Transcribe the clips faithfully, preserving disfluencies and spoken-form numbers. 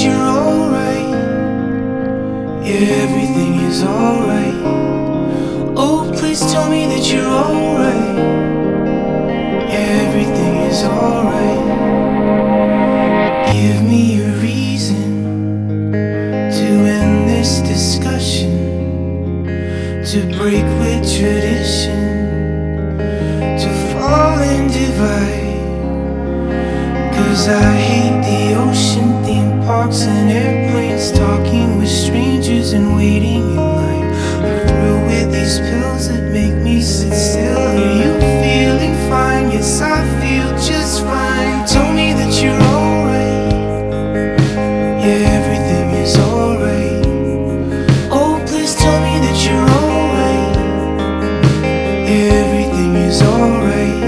you're alright. Yeah, everything is alright. Oh, please tell me that you're alright. Yeah, everything is alright. Give me a reason to end this discussion, to break with tradition, to fall and divide. Cause I hate the ocean, theme parks and airplanes, talking with strangers and waiting in line. I'm through with these pills that make me sit still. Are you feeling fine? Yes, I feel just fine. Tell me that you're alright. Yeah, everything is alright. Oh, please tell me that you're alright. Yeah, everything is alright.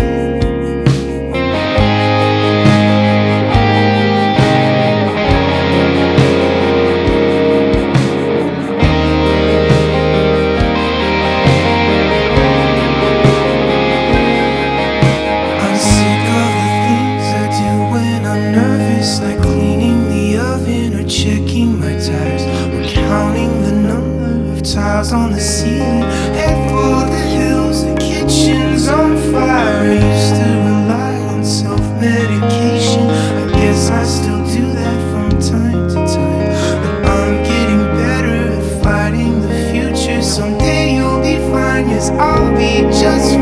Like cleaning the oven or checking my tires, or counting the number of tiles on the ceiling. Head for the hills, the kitchen's on fire. I used to rely on self-medication. I guess I still do that from time to time, but I'm getting better at fighting the future. Someday you'll be fine, yes, I'll be just